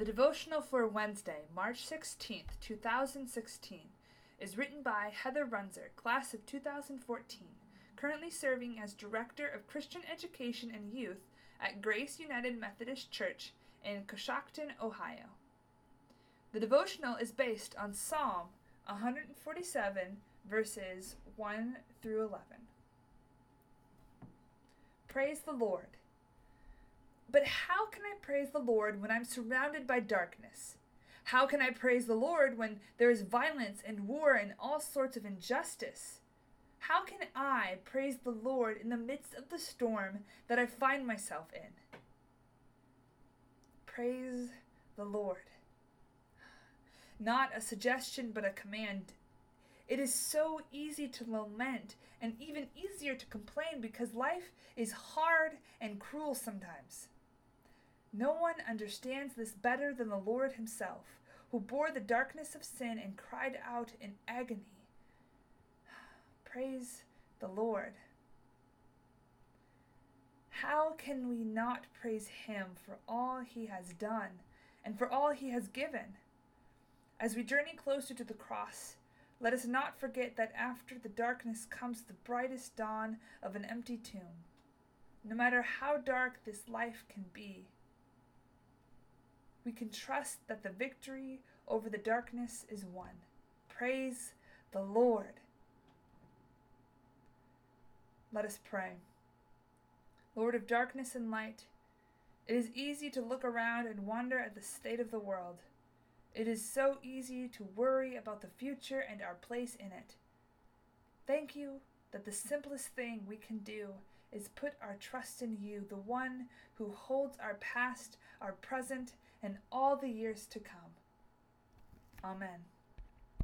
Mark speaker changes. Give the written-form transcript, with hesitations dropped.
Speaker 1: The devotional for Wednesday, March 16th, 2016, is written by Heather Runzer, class of 2014, currently serving as Director of Christian Education and Youth at Grace United Methodist Church in Coshocton, Ohio. The devotional is based on Psalm 147, verses 1 through 11. Praise the Lord. But how can I praise the Lord when I'm surrounded by darkness? How can I praise the Lord when there is violence and war and all sorts of injustice? How can I praise the Lord in the midst of the storm that I find myself in? Praise the Lord. Not a suggestion, but a command. It is so easy to lament and even easier to complain because life is hard and cruel sometimes. No one understands this better than the Lord himself, who bore the darkness of sin and cried out in agony. Praise the Lord. How can we not praise him for all he has done and for all he has given? As we journey closer to the cross, let us not forget that after the darkness comes the brightest dawn of an empty tomb. No matter how dark this life can be, we can trust that the victory over the darkness is won. Praise the Lord. Let us pray. Lord of darkness and light, it is easy to look around and wonder at the state of the world. It is so easy to worry about the future and our place in it. Thank you that the simplest thing we can do is put our trust in you, the one who holds our past, our present, and all the years to come. Amen.